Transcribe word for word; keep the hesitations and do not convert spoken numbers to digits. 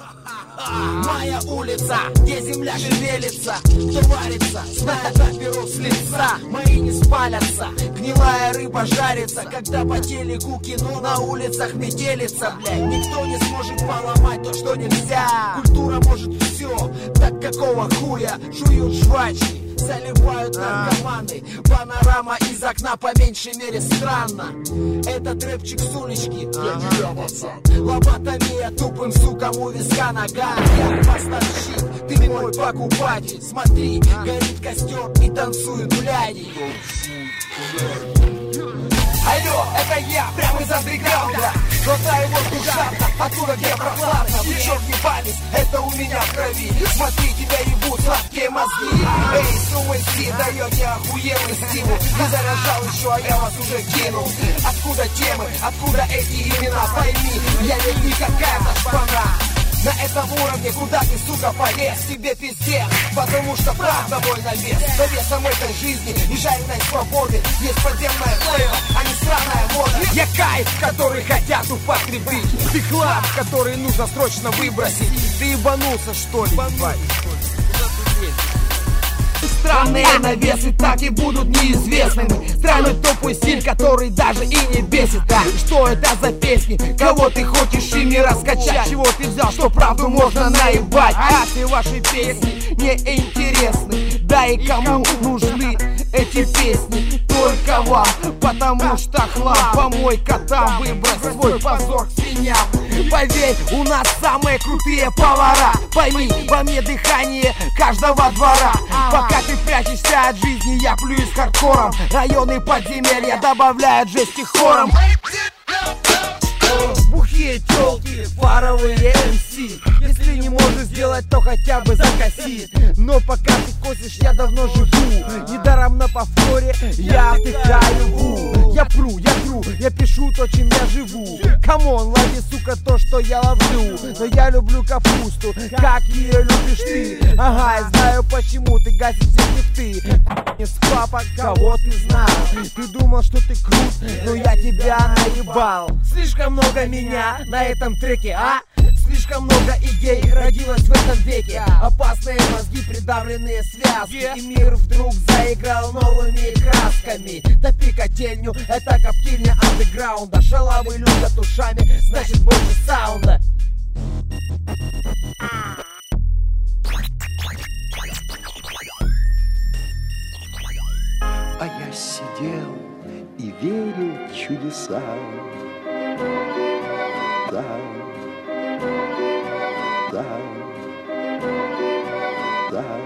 Моя улица, где земля шевелится, кто варится, знает, беру с лица. Мои не спалятся, гнилая рыба жарится. Когда по телеку кино на улицах метелится, блядь. Никто не сможет поломать то, что нельзя. Культура может все, так какого хуя? Жуют жвачки, заливают наркоманы. Панорама из окна по меньшей мере странно. Этот рэпчик с улички, я тебя, пацан. Лоботомия тупым сукам у виска нога. Я поставщик, ты мой покупатель. Смотри, горит костер и танцуют бляди. Алло, это я, прямо из андеграунда. Глотаю воздух жадно, оттуда, где прохладно. И черт не палец, это у меня в крови. Смотри, тебя ебут сладкие мозги. Эй, Сумэси даете охуенный стимул. Не заряжал еще, а я вас уже кинул. Откуда темы, откуда эти имена? Пойми, я ведь не какая-то шпана. На этом уровне, куда ты, сука, полез, тебе пиздец. Потому что правда мой навес. За весом этой жизни и жареной свободы есть подземная флейва, а не сраная мода. Я кайф, который хотят употребить. Ты хлам, который нужно срочно выбросить. Ты ебанулся, что ли? Странные навесы так и будут неизвестными. Странный тупой стиль, который даже и не бесит. А что это за песни? Кого ты хочешь ими раскачать? Чего ты взял, что правду можно наебать? А все ваши песни не интересны. Да и кому нужны эти песни? Только вам, потому что хлам. Помойка там, выбрось свой позор к свиньям. Поверь, у нас самые крутые повара. Пойми, во мне дыхание каждого двора. Пока ты прячешься от жизни, я плююсь хардкором. Районы подземелья добавляют жести хором. Бухие тёлки, фаровые эм си. Если не можешь сделать, то хотя бы закоси. Но пока ты косишь, я давно живу. Недаром на повторе я втыкаю ву. Я пру, я тру, я пишу то, чем я живу. Камон, лови, сука, то, что я ловлю. Но я люблю капусту, как ее любишь ты. Ага, я знаю, почему ты гасишь все мечты. Не с папа, кого ты знал. Ты думал, что ты крут, но я тебя наебал. Слишком много меня на этом треке, а? Слишком много идей родилось в этом веке. Опасные мозги, придавленные связки. И мир вдруг заиграл новыми красками. Топи котельню, это коптильня андеграунда. Шалавы любят ушами, значит больше саунда. А я сидел и верил в чудеса. Да, да, да.